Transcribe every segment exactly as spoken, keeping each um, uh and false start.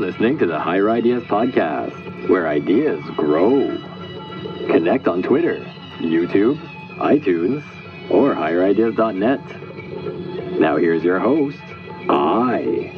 listening to the Higher Ideas Podcast, where ideas grow. Connect on Twitter, YouTube, iTunes, or higher ideas dot net. Now here's your host, I.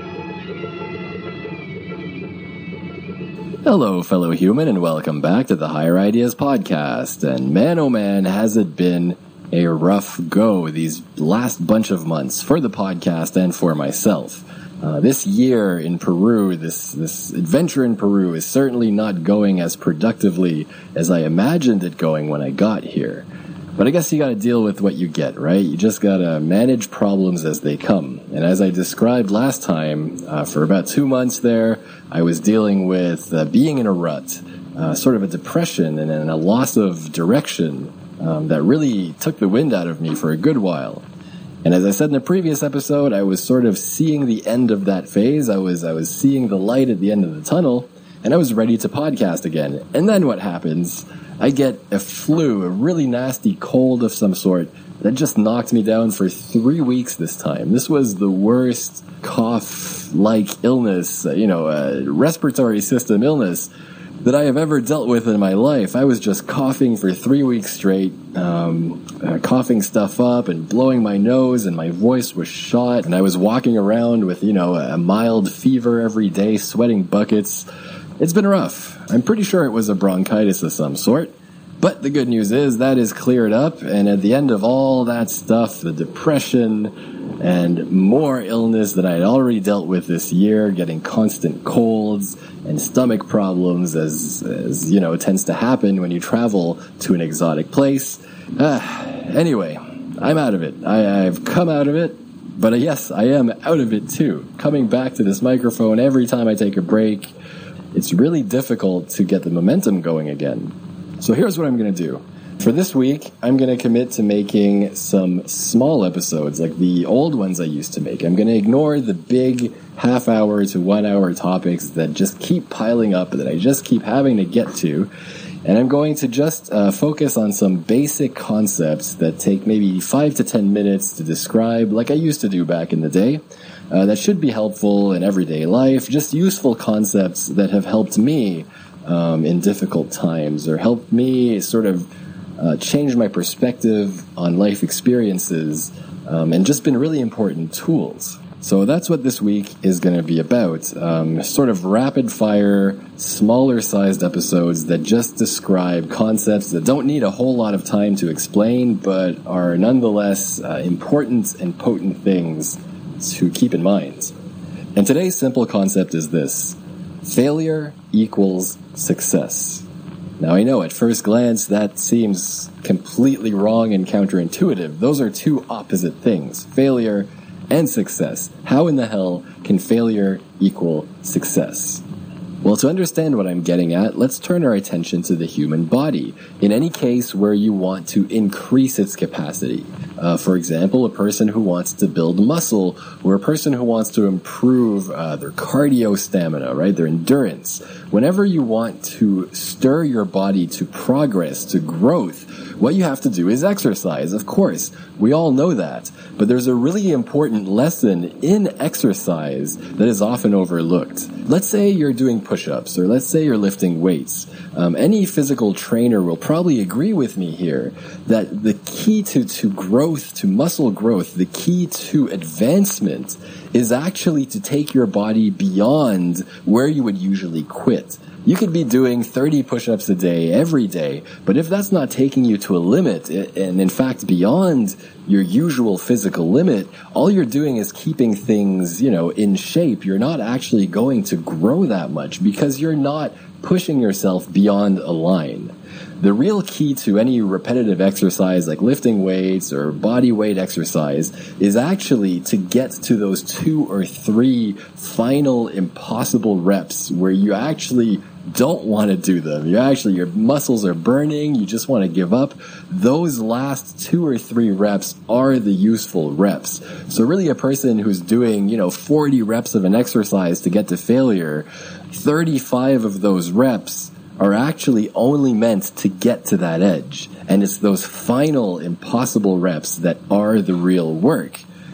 Hello, fellow human, and welcome back to the Higher Ideas Podcast. And man, oh man, has it been a rough go these last bunch of months for the podcast and for myself. Uh, this year in Peru, this, this adventure in Peru is certainly not going as productively as I imagined it going when I got here. But I guess you gotta deal with what you get, right? You just gotta manage problems as they come. And as I described last time, uh, for about two months there, I was dealing with uh, being in a rut, uh, sort of a depression and, and a loss of direction um, that really took the wind out of me for a good while. And as I said in a previous episode, I was sort of seeing the end of that phase. I was I was seeing the light at the end of the tunnel, and I was ready to podcast again. And then what happens? I get a flu, a really nasty cold of some sort that just knocked me down for three weeks this time. This was the worst cough-like illness, you know, uh, respiratory system illness that I have ever dealt with in my life. I was just coughing for three weeks straight, um, uh, coughing stuff up and blowing my nose, and my voice was shot, and I was walking around with, you know, a mild fever every day, sweating buckets. It's been rough. I'm pretty sure it was a bronchitis of some sort. But the good news is that is cleared up, and at the end of all that stuff, the depression and more illness that I had already dealt with this year, getting constant colds and stomach problems, as, as you know, tends to happen when you travel to an exotic place. Uh, anyway, I'm out of it. I, I've come out of it, but uh, yes, I am out of it too. Coming back to this microphone every time I take a break, it's really difficult to get the momentum going again. So here's what I'm going to do. For this week, I'm going to commit to making some small episodes like the old ones I used to make. I'm going to ignore the big half hour to one hour topics that just keep piling up, that I just keep having to get to. And I'm going to just uh, focus on some basic concepts that take maybe five to ten minutes to describe, like I used to do back in the day. Uh, that should be helpful in everyday life, just useful concepts that have helped me um, in difficult times, or helped me sort of uh, change my perspective on life experiences, um, and just been really important tools. So that's what this week is going to be about. Um, sort of rapid-fire, smaller-sized episodes that just describe concepts that don't need a whole lot of time to explain, but are nonetheless uh, important and potent things to keep in mind. And today's simple concept is this: failure equals success. Now, I know at first glance that seems completely wrong and counterintuitive. Those are two opposite things, failure and success. How in the hell can failure equal success? Well, to understand what I'm getting at, let's turn our attention to the human body. In any case where you want to increase its capacity. Uh, for example, a person who wants to build muscle, or a person who wants to improve uh, their cardio stamina, right, their endurance. Whenever you want to stir your body to progress, to growth, what you have to do is exercise. Of course, we all know that. But there's a really important lesson in exercise that is often overlooked. Let's say you're doing push-ups, or let's say you're lifting weights. Um, any physical trainer will probably agree with me here that the key to, to growth, to muscle growth, the key to advancement is actually to take your body beyond where you would usually quit. You could be doing thirty push-ups a day every day, but if that's not taking you to a limit, and in fact beyond your usual physical limit, all you're doing is keeping things, you know, in shape. You're not actually going to grow that much because you're not pushing yourself beyond a line. The real key to any repetitive exercise like lifting weights or body weight exercise is actually to get to those two or three final impossible reps where you actually don't want to do them. You actually, your muscles are burning. You just want to give up. Those last two or three reps are the useful reps. So really a person who's doing, you know, forty reps of an exercise to get to failure, thirty-five of those reps are actually only meant to get to that edge. And it's those final impossible reps that are the real work.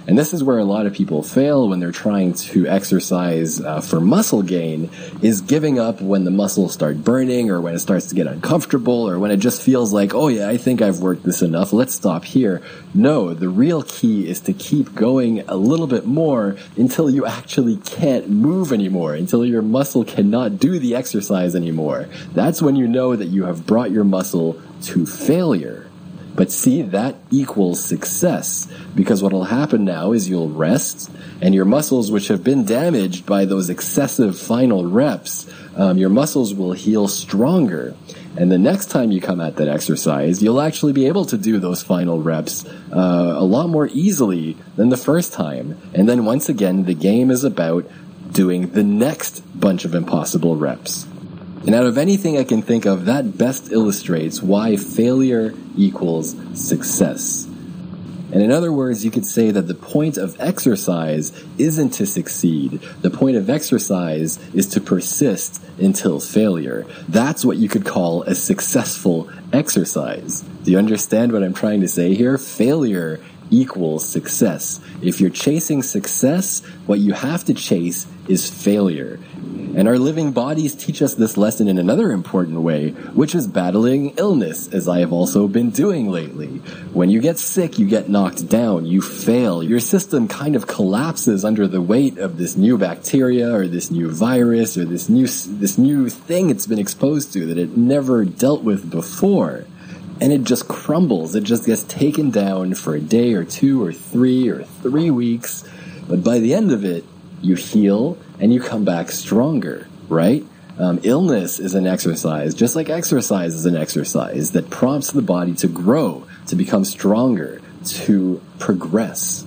And this is where a lot of people fail when they're trying to exercise uh, for muscle gain, is giving up when the muscles start burning, or when it starts to get uncomfortable, or when it just feels like, oh yeah, I think I've worked this enough, let's stop here. No, the real key is to keep going a little bit more until you actually can't move anymore, until your muscle cannot do the exercise anymore. That's when you know that you have brought your muscle to failure. But see, that equals success, because what will happen now is you'll rest, and your muscles, which have been damaged by those excessive final reps, um, your muscles will heal stronger. And the next time you come at that exercise, you'll actually be able to do those final reps uh, a lot more easily than the first time. And then once again, the game is about doing the next bunch of impossible reps. And out of anything I can think of, that best illustrates why failure equals success. And in other words, you could say that the point of exercise isn't to succeed. The point of exercise is to persist until failure. That's what you could call a successful exercise. Do you understand what I'm trying to say here? Failure equals success. If you're chasing success, what you have to chase is failure. And our living bodies teach us this lesson in another important way, which is battling illness, as I have also been doing lately. When you get sick, you get knocked down, you fail. Your system kind of collapses under the weight of this new bacteria or this new virus or this new, this new thing it's been exposed to that it never dealt with before. And it just crumbles. It just gets taken down for a day or two or three or three weeks. But by the end of it, you heal and you come back stronger, right? Um, illness is an exercise, just like exercise is an exercise that prompts the body to grow, to become stronger, to progress.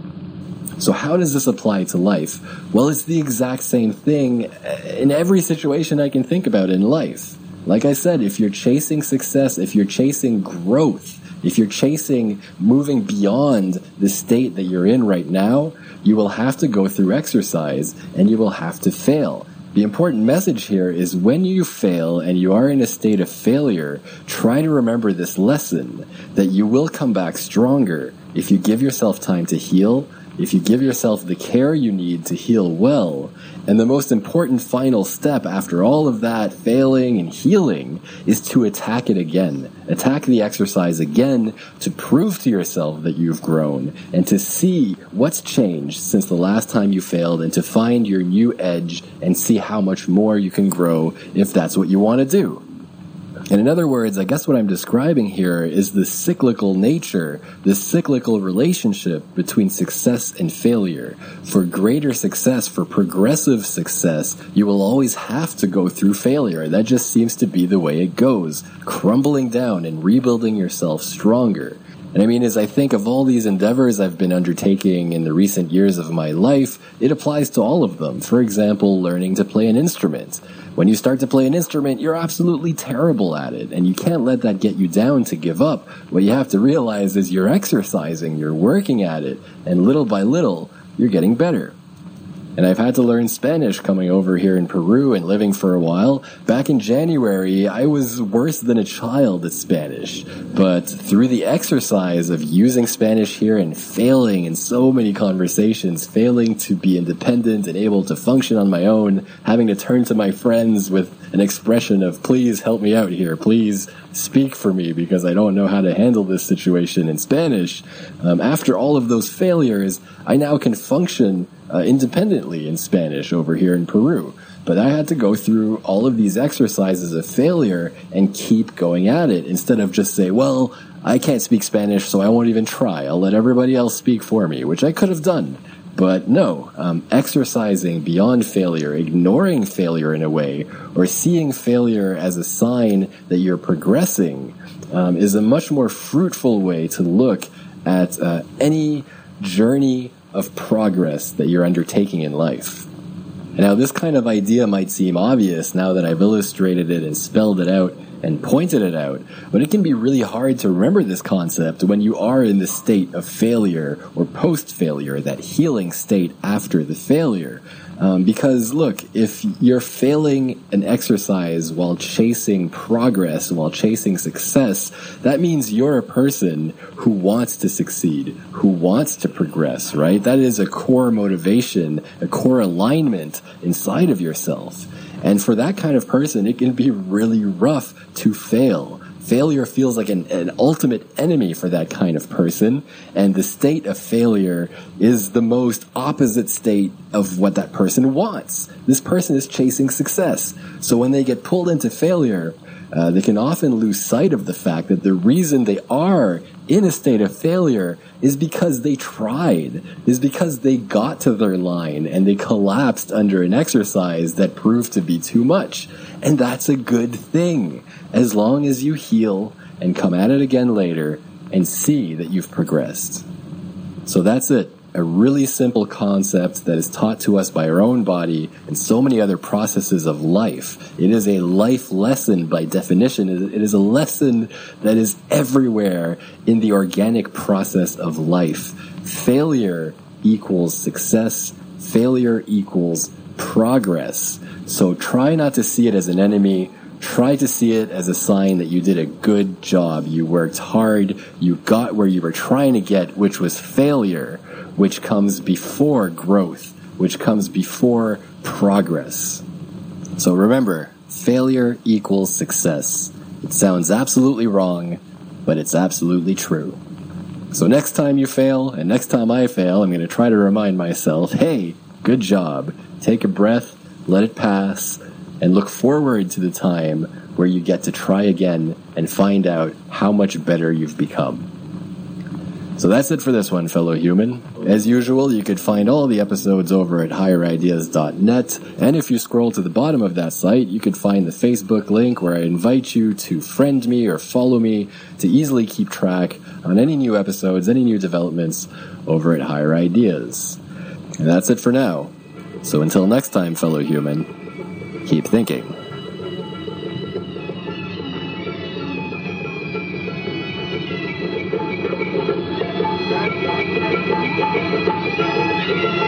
So how does this apply to life? Well, it's the exact same thing in every situation I can think about in life. Like I said, if you're chasing success, if you're chasing growth, if you're chasing moving beyond the state that you're in right now, you will have to go through exercise and you will have to fail. The important message here is when you fail and you are in a state of failure, try to remember this lesson, that you will come back stronger if you give yourself time to heal, if you give yourself the care you need to heal well. And the most important final step after all of that failing and healing is to attack it again. Attack the exercise again to prove to yourself that you've grown and to see what's changed since the last time you failed and to find your new edge and see how much more you can grow if that's what you want to do. And in other words, I guess what I'm describing here is the cyclical nature, the cyclical relationship between success and failure. For greater success, for progressive success, you will always have to go through failure. That just seems to be the way it goes, crumbling down and rebuilding yourself stronger. And I mean, as I think of all these endeavors I've been undertaking in the recent years of my life, it applies to all of them. For example, learning to play an instrument. When you start to play an instrument, you're absolutely terrible at it, and you can't let that get you down to give up. What you have to realize is you're exercising, you're working at it, and little by little, you're getting better. And I've had to learn Spanish coming over here in Peru and living for a while. Back in January, I was worse than a child at Spanish. But through the exercise of using Spanish here and failing in so many conversations, failing to be independent and able to function on my own, having to turn to my friends with an expression of, please help me out here, please speak for me because I don't know how to handle this situation in Spanish. Um, after all of those failures, I now can function Uh, independently in Spanish over here in Peru. But I had to go through all of these exercises of failure and keep going at it instead of just say, well, I can't speak Spanish, so I won't even try. I'll let everybody else speak for me, which I could have done. But no, um, exercising beyond failure, ignoring failure in a way, or seeing failure as a sign that you're progressing um, is a much more fruitful way to look at uh, any journey of progress that you're undertaking in life. And now this kind of idea might seem obvious now that I've illustrated it and spelled it out and pointed it out, but it can be really hard to remember this concept when you are in the state of failure or post-failure, that healing state after the failure. Um, because look, if you're failing an exercise while chasing progress, while chasing success, that means you're a person who wants to succeed, who wants to progress, right? That is a core motivation, a core alignment inside of yourself. And for that kind of person, it can be really rough to fail. Failure feels like an, an ultimate enemy for that kind of person, and the state of failure is the most opposite state of what that person wants. This person is chasing success. So when they get pulled into failure, uh, they can often lose sight of the fact that the reason they are in a state of failure is because they tried, is because they got to their line and they collapsed under an exercise that proved to be too much. And that's a good thing, as long as you heal and come at it again later and see that you've progressed. So that's it. A really simple concept that is taught to us by our own body and so many other processes of life. It is a life lesson by definition. It is a lesson that is everywhere in the organic process of life. Failure equals success. Failure equals progress. So try not to see it as an enemy. Try to see it as a sign that you did a good job. You worked hard. You got where you were trying to get, which was failure, which comes before growth, which comes before progress. So remember, failure equals success. It sounds absolutely wrong, but it's absolutely true. So next time you fail, and next time I fail, I'm going to try to remind myself, hey, good job. Take a breath, let it pass, and look forward to the time where you get to try again and find out how much better you've become. So that's it for this one, fellow human. As usual, you could find all the episodes over at higher ideas dot net, and if you scroll to the bottom of that site, you could find the Facebook link where I invite you to friend me or follow me to easily keep track on any new episodes, any new developments over at Higher Ideas. And that's it for now. So until next time, fellow human, keep thinking. Thank you.